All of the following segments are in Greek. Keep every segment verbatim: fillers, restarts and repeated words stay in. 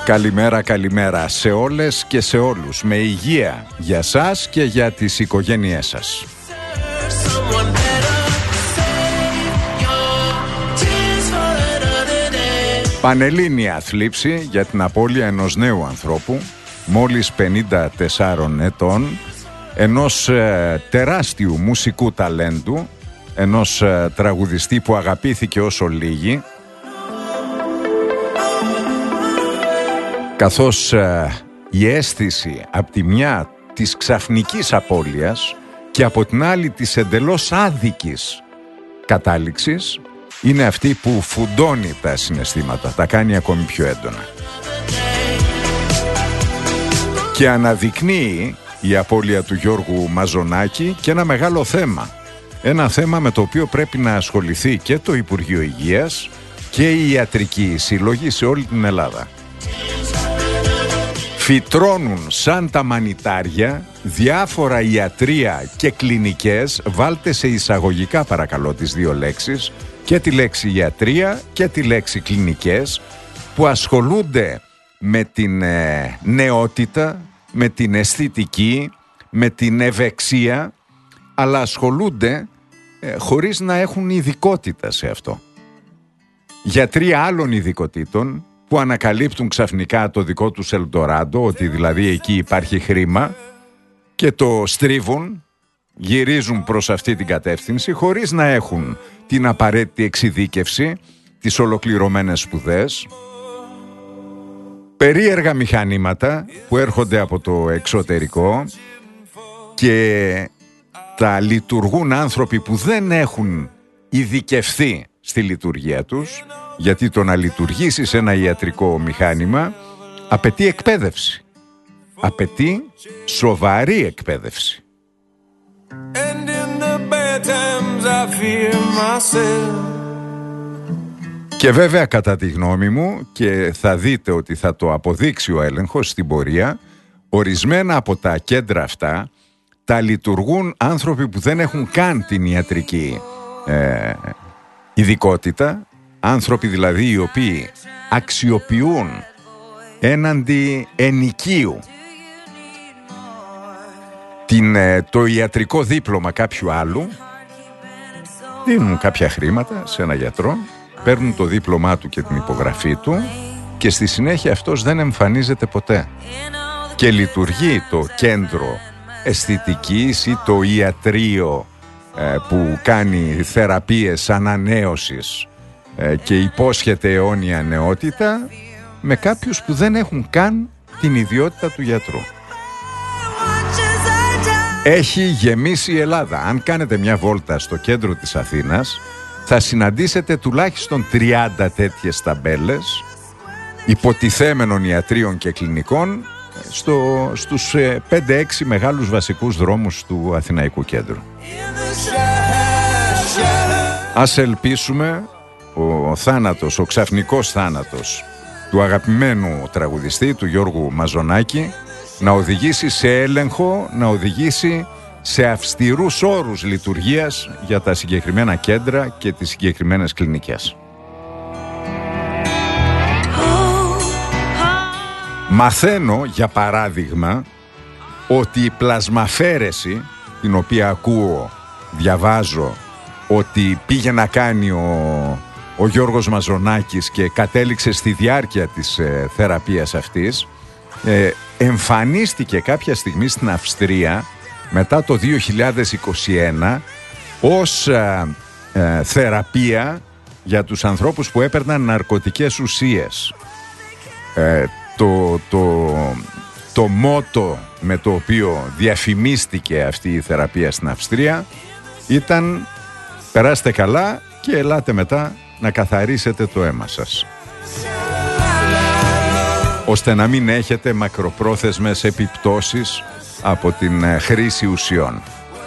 Καλημέρα, καλημέρα σε όλες και σε όλους. Με υγεία για σας και για τις οικογένειές σας. Πανελλήνια θλίψη για την απώλεια ενός νέου ανθρώπου, μόλις πενήντα τεσσάρων ετών, ενός ε, τεράστιου μουσικού ταλέντου, ενός ε, τραγουδιστή που αγαπήθηκε όσο λίγοι, καθώς ε, η αίσθηση από τη μια της ξαφνικής απώλειας και από την άλλη της εντελώς άδικης κατάληξης είναι αυτή που φουντώνει τα συναισθήματα, τα κάνει ακόμη πιο έντονα. Και αναδεικνύει η απώλεια του Γιώργου Μαζονάκη και ένα μεγάλο θέμα. Ένα θέμα με το οποίο πρέπει να ασχοληθεί και το Υπουργείο Υγείας και οι ιατρικοί σύλλογοι σε όλη την Ελλάδα. Φυτρώνουν σαν τα μανιτάρια διάφορα ιατρεία και κλινικές, βάλτε σε εισαγωγικά παρακαλώ τις δύο λέξεις, και τη λέξη ιατρεία και τη λέξη κλινικές, που ασχολούνται με την ε, νεότητα, με την αισθητική, με την ευεξία, αλλά ασχολούνται ε, χωρίς να έχουν ειδικότητα σε αυτό. Γιατροί άλλων ειδικοτήτων που ανακαλύπτουν ξαφνικά το δικό τους Ελντοράντο, ότι δηλαδή εκεί υπάρχει χρήμα, και το στρίβουν, γυρίζουν προς αυτή την κατεύθυνση χωρίς να έχουν την απαραίτητη εξειδίκευση, τις ολοκληρωμένες σπουδές. Περίεργα μηχανήματα που έρχονται από το εξωτερικό και τα λειτουργούν άνθρωποι που δεν έχουν ειδικευθεί στη λειτουργία τους, γιατί το να λειτουργήσεις ένα ιατρικό μηχάνημα απαιτεί εκπαίδευση. Απαιτεί σοβαρή εκπαίδευση. And in the bad times I fear myself. Και βέβαια κατά τη γνώμη μου, και θα δείτε ότι θα το αποδείξει ο έλεγχος στην πορεία, ορισμένα από τα κέντρα αυτά τα λειτουργούν άνθρωποι που δεν έχουν καν την ιατρική ε, ειδικότητα, άνθρωποι δηλαδή οι οποίοι αξιοποιούν έναντι ενοικίου την, το ιατρικό δίπλωμα κάποιου άλλου, δίνουν κάποια χρήματα σε ένα γιατρό, παίρνουν το δίπλωμά του και την υπογραφή του και στη συνέχεια αυτός δεν εμφανίζεται ποτέ. Και λειτουργεί το κέντρο αισθητικής ή το ιατρείο ε, που κάνει θεραπείες ανανέωσης ε, και υπόσχεται αιώνια νεότητα, με κάποιους που δεν έχουν καν την ιδιότητα του γιατρού. Έχει γεμίσει η Ελλάδα. Αν κάνετε μια βόλτα στο κέντρο της Αθήνας, θα συναντήσετε τουλάχιστον τριάντα τέτοιες ταμπέλες υποτιθέμενων ιατρίων και κλινικών στο, στους πέντε έξι μεγάλους βασικούς δρόμους του Αθηναϊκού κέντρου. Ας ελπίσουμε ο θάνατος, ο ξαφνικός θάνατος του αγαπημένου τραγουδιστή, του Γιώργου Μαζονάκη, να οδηγήσει σε έλεγχο, να οδηγήσει σε αυστηρούς όρους λειτουργίας για τα συγκεκριμένα κέντρα και τις συγκεκριμένες κλινικές. Μαθαίνω, για παράδειγμα, ότι η πλασμαφέρεση, την οποία ακούω, διαβάζω, ότι πήγε να κάνει ο, ο Γιώργος Μαζονάκης και κατέληξε στη διάρκεια της ε, θεραπείας αυτής, ε, εμφανίστηκε κάποια στιγμή στην Αυστρία μετά το δύο χιλιάδες είκοσι ένα ως ε, ε, θεραπεία για τους ανθρώπους που έπαιρναν ναρκωτικές ουσίες. Ε, το, το, το μότο με το οποίο διαφημίστηκε αυτή η θεραπεία στην Αυστρία ήταν «Περάστε καλά και ελάτε μετά να καθαρίσετε το αίμα σας», ώστε να μην έχετε μακροπρόθεσμες επιπτώσεις από την χρήση ουσιών.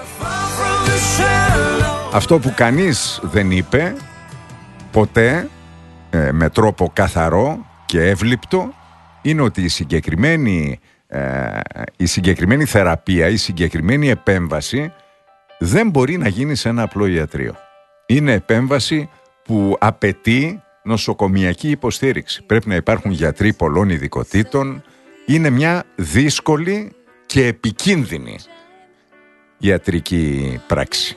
Αυτό που κανείς δεν είπε ποτέ ε, με τρόπο καθαρό και εύληπτο είναι ότι η συγκεκριμένη, ε, η συγκεκριμένη θεραπεία, η συγκεκριμένη επέμβαση δεν μπορεί να γίνει σε ένα απλό ιατρείο. Είναι επέμβαση που απαιτεί νοσοκομιακή υποστήριξη. Πρέπει να υπάρχουν γιατροί πολλών ειδικοτήτων. Είναι μια δύσκολη και επικίνδυνη ιατρική πράξη.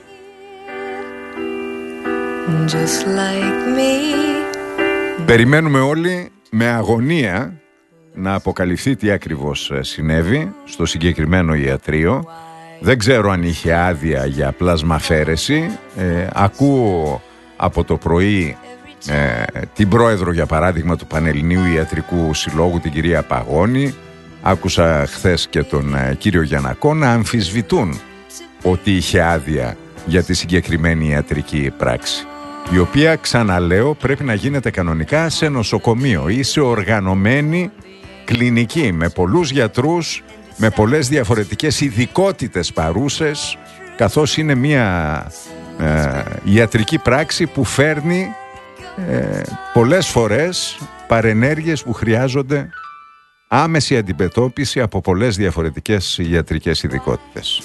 Just like me. Περιμένουμε όλοι με αγωνία να αποκαλυφθεί τι ακριβώς συνέβη στο συγκεκριμένο ιατρείο. Δεν ξέρω αν είχε άδεια για πλασμαφέρεση. Ε, ακούω από το πρωί ε, την πρόεδρο, για παράδειγμα, του Πανελληνίου Ιατρικού Συλλόγου, την κυρία Παγώνη. Άκουσα χθες και τον ε, κύριο Γιαννακό να αμφισβητούν ότι είχε άδεια για τη συγκεκριμένη ιατρική πράξη, η οποία, ξαναλέω, πρέπει να γίνεται κανονικά σε νοσοκομείο ή σε οργανωμένη κλινική με πολλούς γιατρούς, με πολλές διαφορετικές ειδικότητες παρούσες, καθώς είναι μια ε, ιατρική πράξη που φέρνει ε, πολλές φορές παρενέργειες που χρειάζονται άμεση αντιμετώπιση από πολλές διαφορετικές ιατρικές ειδικότητες.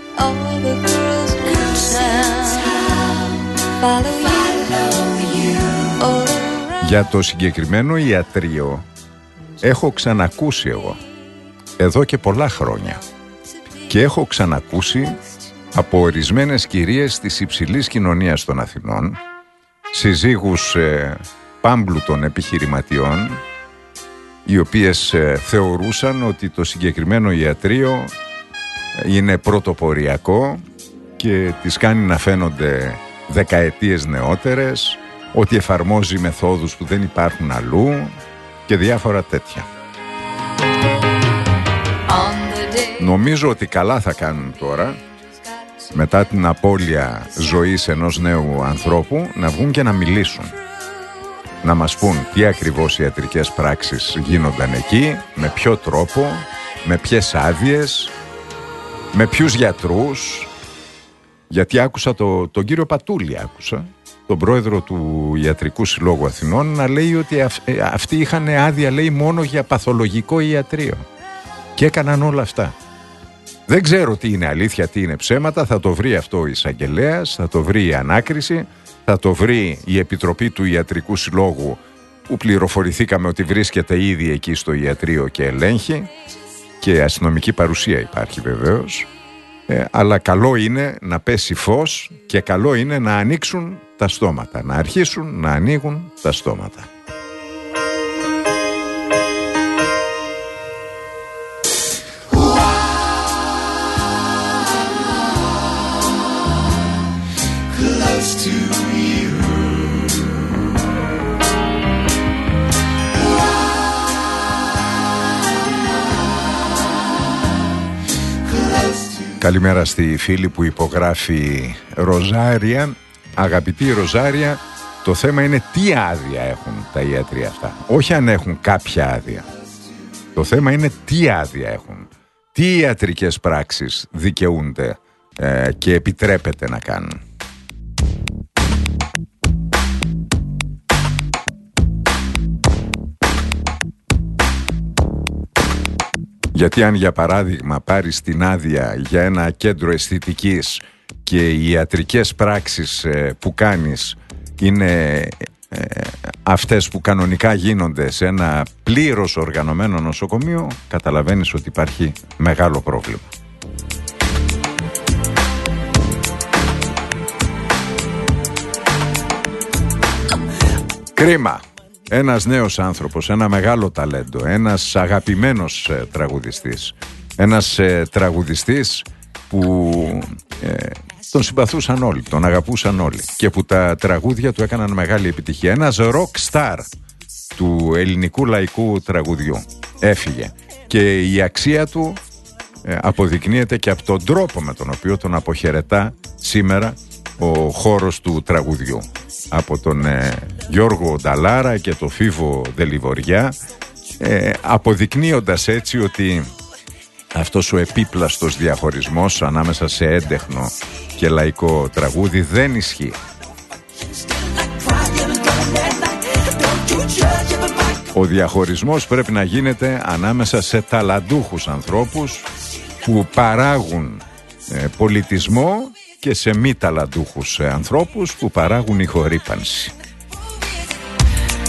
Για το συγκεκριμένο ιατρείο έχω ξανακούσει εγώ εδώ και πολλά χρόνια και έχω ξανακούσει από ορισμένες κυρίες της υψηλής κοινωνίας των Αθηνών, συζύγους ε, πάμπλουτων επιχειρηματιών, οι οποίες ε, θεωρούσαν ότι το συγκεκριμένο ιατρείο είναι πρωτοποριακό και τις κάνει να φαίνονται δεκαετίες νεότερες, ότι εφαρμόζει μεθόδους που δεν υπάρχουν αλλού και διάφορα τέτοια. Νομίζω ότι καλά θα κάνουν τώρα, μετά την απώλεια ζωής ενός νέου ανθρώπου, να βγουν και να μιλήσουν. Να μας πούν τι ακριβώς ιατρικές πράξεις γίνονταν εκεί, με ποιο τρόπο, με ποιες άδειες, με ποιους γιατρούς. Γιατί άκουσα το, τον κύριο Πατούλη, άκουσα, τον πρόεδρο του Ιατρικού Συλλόγου Αθηνών, να λέει ότι αυ, ε, αυτοί είχαν άδεια, λέει, μόνο για παθολογικό ιατρείο. Και έκαναν όλα αυτά. Δεν ξέρω τι είναι αλήθεια, τι είναι ψέματα. Θα το βρει αυτό ο εισαγγελέας, θα το βρει η ανάκριση, θα το βρει η Επιτροπή του Ιατρικού Συλλόγου, που πληροφορηθήκαμε ότι βρίσκεται ήδη εκεί στο ιατρείο και ελέγχει, και αστυνομική παρουσία υπάρχει βεβαίως. Ε, αλλά καλό είναι να πέσει φως και καλό είναι να ανοίξουν τα στόματα, να αρχίσουν να ανοίγουν τα στόματα. Καλημέρα στη φίλη που υπογράφει Ροζάρια. Αγαπητή Ροζάρια, το θέμα είναι τι άδεια έχουν τα ιατρεία αυτά. Όχι αν έχουν κάποια άδεια. Το θέμα είναι τι άδεια έχουν. Τι ιατρικές πράξεις δικαιούνται ε, και επιτρέπεται να κάνουν. Γιατί αν, για παράδειγμα, πάρεις την άδεια για ένα κέντρο αισθητικής και οι ιατρικές πράξεις ε, που κάνεις είναι ε, αυτές που κανονικά γίνονται σε ένα πλήρως οργανωμένο νοσοκομείο, καταλαβαίνεις ότι υπάρχει μεγάλο πρόβλημα. Κρίμα. Ένας νέος άνθρωπος, ένα μεγάλο ταλέντο, ένας αγαπημένος ε, τραγουδιστής, ένας ε, τραγουδιστής που ε, τον συμπαθούσαν όλοι, τον αγαπούσαν όλοι και που τα τραγούδια του έκαναν μεγάλη επιτυχία. Ένας rock star του ελληνικού λαϊκού τραγουδιού έφυγε και η αξία του ε, αποδεικνύεται και από τον τρόπο με τον οποίο τον αποχαιρετά σήμερα ο χώρος του τραγουδιού. Από τον ε, Γιώργο Νταλάρα και τον Φίβο Δελιβοριά, ε, αποδεικνύοντας έτσι ότι αυτός ο επίπλαστος διαχωρισμός ανάμεσα σε έντεχνο και λαϊκό τραγούδι δεν ισχύει. Ο διαχωρισμός πρέπει να γίνεται ανάμεσα σε ταλαντούχους ανθρώπους που παράγουν ε, πολιτισμό και σε μη ταλαντούχους ανθρώπους που παράγουν ηχορύπανση.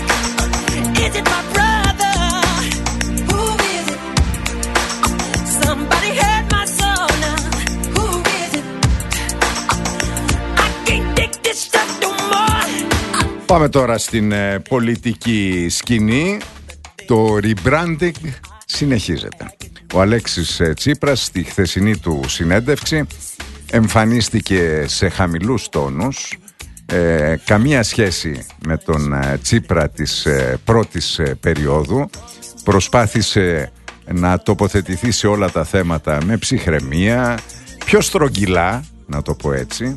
Πάμε τώρα στην ε, πολιτική σκηνή. Το rebranding συνεχίζεται. Ο Αλέξης ε, Τσίπρας στη χθεσινή του συνέντευξη εμφανίστηκε σε χαμηλούς τόνους. Ε, καμία σχέση με τον ε, Τσίπρα της ε, πρώτης ε, περίοδου. Προσπάθησε να τοποθετηθεί σε όλα τα θέματα με ψυχραιμία, πιο στρογγυλά, να το πω έτσι.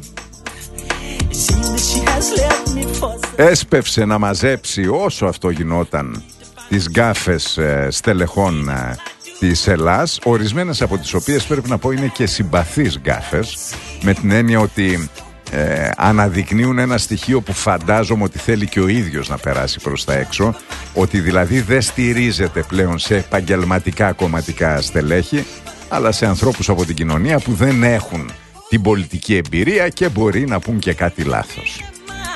Έσπευσε να μαζέψει όσο αυτό γινόταν τις γκάφες ε, στελεχών ε, της Ελλάς, ορισμένες από τις οποίες πρέπει να πω είναι και συμπαθείς γκάφες, με την έννοια ότι ε, αναδεικνύουν ένα στοιχείο που φαντάζομαι ότι θέλει και ο ίδιος να περάσει προς τα έξω, ότι δηλαδή δεν στηρίζεται πλέον σε επαγγελματικά κομματικά στελέχη, αλλά σε ανθρώπους από την κοινωνία που δεν έχουν την πολιτική εμπειρία και μπορεί να πούν και κάτι λάθος.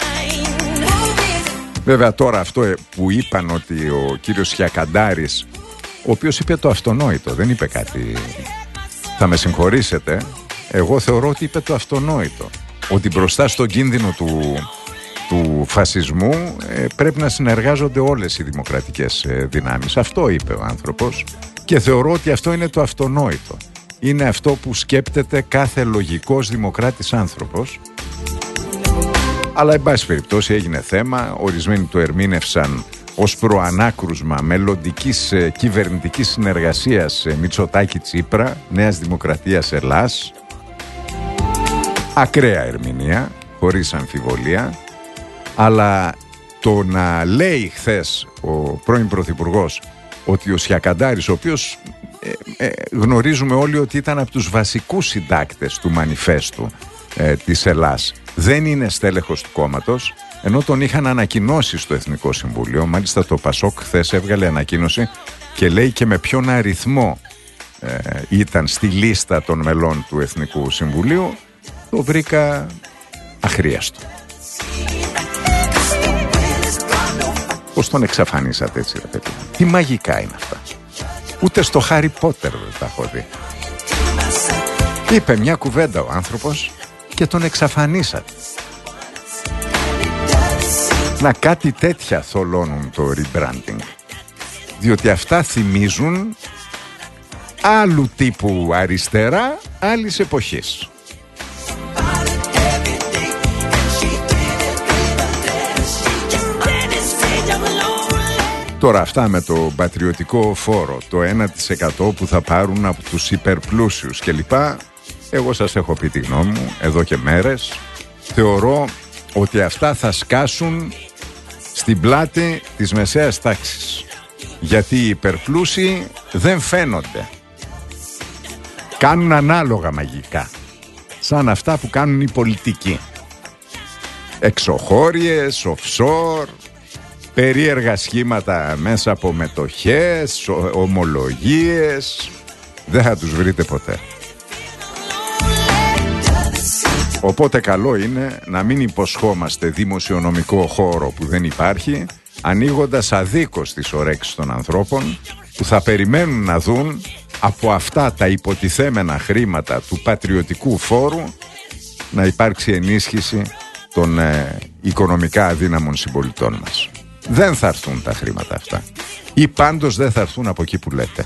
Βέβαια τώρα αυτό που είπαν ότι ο κύριος Χιακαντάρης, ο οποίος είπε το αυτονόητο, δεν είπε κάτι, θα με συγχωρήσετε, εγώ θεωρώ ότι είπε το αυτονόητο, ότι μπροστά στον κίνδυνο του, του φασισμού ε, πρέπει να συνεργάζονται όλες οι δημοκρατικές ε, δυνάμεις. Αυτό είπε ο άνθρωπος και θεωρώ ότι αυτό είναι το αυτονόητο. Είναι αυτό που σκέπτεται κάθε λογικός δημοκράτης άνθρωπος. Αλλά εν πάση περιπτώσει έγινε θέμα, ορισμένοι το ερμήνευσαν ως προανάκρουσμα μελλοντικής ε, κυβερνητικής συνεργασίας ε, Μητσοτάκη-Τσίπρα, Νέας Δημοκρατίας Ελλάς. Ακραία ερμηνεία, χωρίς αμφιβολία, αλλά το να λέει χθες ο πρώην Πρωθυπουργός ότι ο Σιακαντάρης, ο οποίος ε, ε, γνωρίζουμε όλοι ότι ήταν από τους βασικούς συντάκτες του μανιφέστου ε, της Ελλάς, δεν είναι στέλεχος του κόμματος, ενώ τον είχαν ανακοινώσει στο Εθνικό Συμβούλιο. Μάλιστα το Πασόκ χθες έβγαλε ανακοίνωση και λέει και με ποιον αριθμό ε, ήταν στη λίστα των μελών του Εθνικού Συμβουλίου. Το βρήκα αχρίαστο. Πώς τον εξαφανίσατε έτσι, ρε παιδί? Τι μαγικά είναι αυτά? Ούτε στο Χάρι Πότερ δεν τα έχω δει. Είπε μια κουβέντα ο άνθρωπος και τον εξαφανίσατε. Να κάτι τέτοια θολώνουν το rebranding, διότι αυτά θυμίζουν άλλου τύπου αριστερά άλλης εποχής. Τώρα αυτά με το πατριωτικό φόρο, το ένα τοις εκατό που θα πάρουν από τους υπερπλούσιους κλπ. Εγώ σας έχω πει τη γνώμη μου εδώ και μέρες. Θεωρώ ότι αυτά θα σκάσουν στην πλάτη της μεσαίας τάξης. Γιατί οι υπερπλούσιοι δεν φαίνονται. Κάνουν ανάλογα μαγικά. Σαν αυτά που κάνουν οι πολιτικοί. Εξωχώριες, offshore, περίεργα σχήματα μέσα από μετοχές, ομολογίες. Δεν θα τους βρείτε ποτέ. Οπότε καλό είναι να μην υποσχόμαστε δημοσιονομικό χώρο που δεν υπάρχει, ανοίγοντας αδίκως τις ορέξεις των ανθρώπων που θα περιμένουν να δουν από αυτά τα υποτιθέμενα χρήματα του πατριωτικού φόρου να υπάρξει ενίσχυση των ε, οικονομικά αδύναμων συμπολιτών μας. Δεν θα έρθουν τα χρήματα αυτά, ή πάντως δεν θα έρθουν από εκεί που λέτε.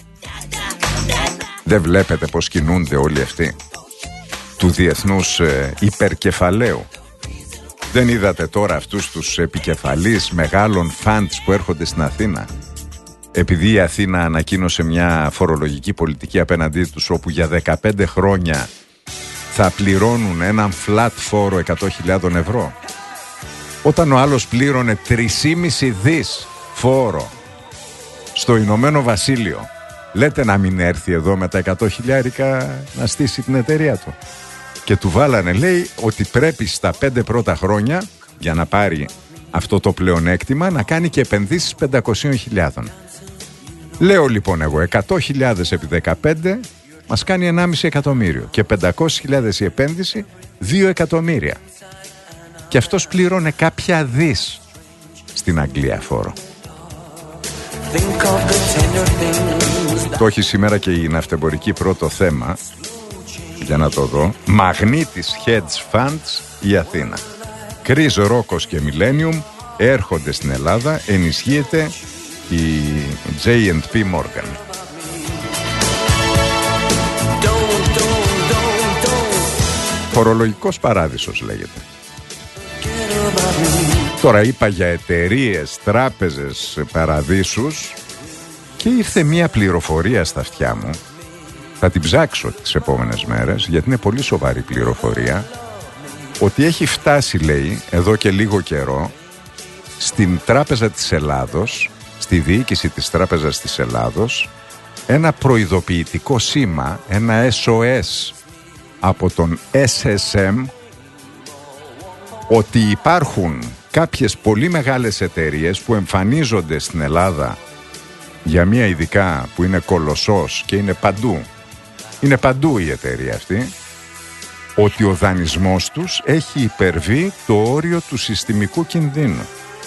Δεν βλέπετε πως κινούνται όλοι αυτοί του διεθνούς ε, υπερκεφαλαίου? Δεν είδατε τώρα αυτούς τους επικεφαλείς μεγάλων φαντς που έρχονται στην Αθήνα? Επειδή η Αθήνα ανακοίνωσε μια φορολογική πολιτική απέναντί τους, όπου για δεκαπέντε χρόνια θα πληρώνουν έναν flat φόρο εκατό χιλιάδες ευρώ, όταν ο άλλος πλήρωνε τρία κόμμα πέντε δις φόρο στο Ηνωμένο Βασίλειο, λέτε να μην έρθει εδώ με τα εκατό χιλιάρικα να στήσει την εταιρεία του? Και του βάλανε, λέει, ότι πρέπει στα πέντε πρώτα χρόνια, για να πάρει αυτό το πλεονέκτημα, να κάνει και επενδύσεις πεντακόσιες χιλιάδες. Λέω λοιπόν εγώ, εκατό χιλιάδες επί δεκαπέντε μας κάνει ενάμιση εκατομμύριο και πεντακόσιες χιλιάδες η επένδυση, δύο εκατομμύρια. Και αυτός πλήρωνε κάποια δις στην Αγγλία φόρο. Το έχει σήμερα και η ναυτεμπορική πρώτο θέμα, για να το δω. Μαγνήτης hedge funds η Αθήνα. Κρίς, Ρόκος και Millennium έρχονται στην Ελλάδα, ενισχύεται η τζέι εντ πι Morgan. Φορολογικός παράδεισος λέγεται. Τώρα είπα για εταιρείες, τράπεζες, παραδείσους και ήρθε μία πληροφορία στα αυτιά μου. Θα την ψάξω τις επόμενες μέρες γιατί είναι πολύ σοβαρή πληροφορία. Ότι έχει φτάσει, λέει, εδώ και λίγο καιρό στην Τράπεζα της Ελλάδος, στη διοίκηση της Τράπεζας της Ελλάδος, ένα προειδοποιητικό σήμα, ένα ες ο ες από τον ες ες εμ, ότι υπάρχουν κάποιες πολύ μεγάλες εταιρείες που εμφανίζονται στην Ελλάδα για μία ειδικά που είναι κολοσσός και είναι παντού. Είναι παντού η εταιρεία αυτή, ότι ο δανεισμός τους έχει υπερβεί το όριο του συστημικού κινδύνου.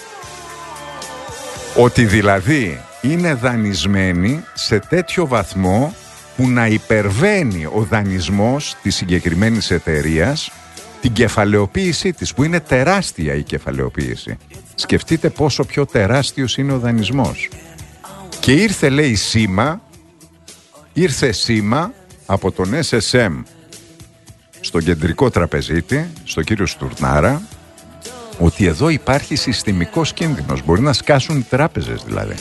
Ότι δηλαδή είναι δανεισμένοι σε τέτοιο βαθμό που να υπερβαίνει ο δανεισμός της συγκεκριμένης εταιρείας την κεφαλαιοποίησή της, που είναι τεράστια η κεφαλαιοποίηση. Σκεφτείτε πόσο πιο τεράστιος είναι ο δανεισμός. Και ήρθε, λέει, σήμα, ήρθε σήμα από τον ες ες εμ στον κεντρικό τραπεζίτη, στον κύριο Στουρνάρα, ότι εδώ υπάρχει συστημικός κίνδυνος. Μπορεί να σκάσουν οι τράπεζες δηλαδή.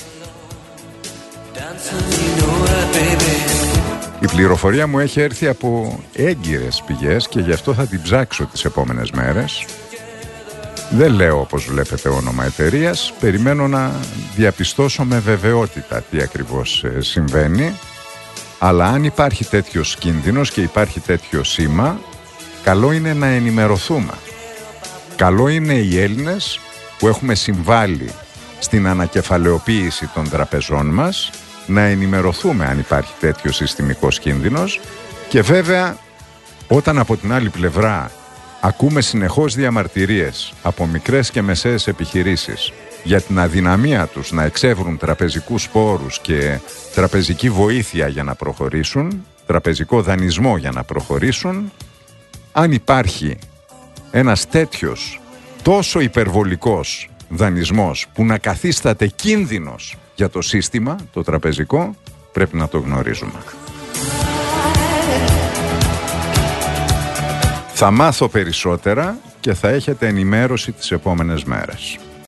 Η πληροφορία μου έχει έρθει από έγκυρες πηγές και γι' αυτό θα την ψάξω τις επόμενες μέρες. Δεν λέω, όπως βλέπετε, όνομα εταιρείας. Περιμένω να διαπιστώσω με βεβαιότητα τι ακριβώς συμβαίνει. Αλλά αν υπάρχει τέτοιος κίνδυνος και υπάρχει τέτοιο σήμα, καλό είναι να ενημερωθούμε. Καλό είναι οι Έλληνες που έχουμε συμβάλει στην ανακεφαλαιοποίηση των τραπεζών μας να ενημερωθούμε αν υπάρχει τέτοιο συστημικός κίνδυνος, και βέβαια όταν από την άλλη πλευρά ακούμε συνεχώς διαμαρτυρίες από μικρές και μεσαίες επιχειρήσεις για την αδυναμία τους να εξεύρουν τραπεζικούς πόρους και τραπεζική βοήθεια για να προχωρήσουν, τραπεζικό δανεισμό για να προχωρήσουν, αν υπάρχει ένας τέτοιος τόσο υπερβολικός δανεισμός που να καθίσταται κίνδυνος για το σύστημα, το τραπεζικό, πρέπει να το γνωρίζουμε. Θα μάθω περισσότερα και θα έχετε ενημέρωση τις επόμενες μέρες.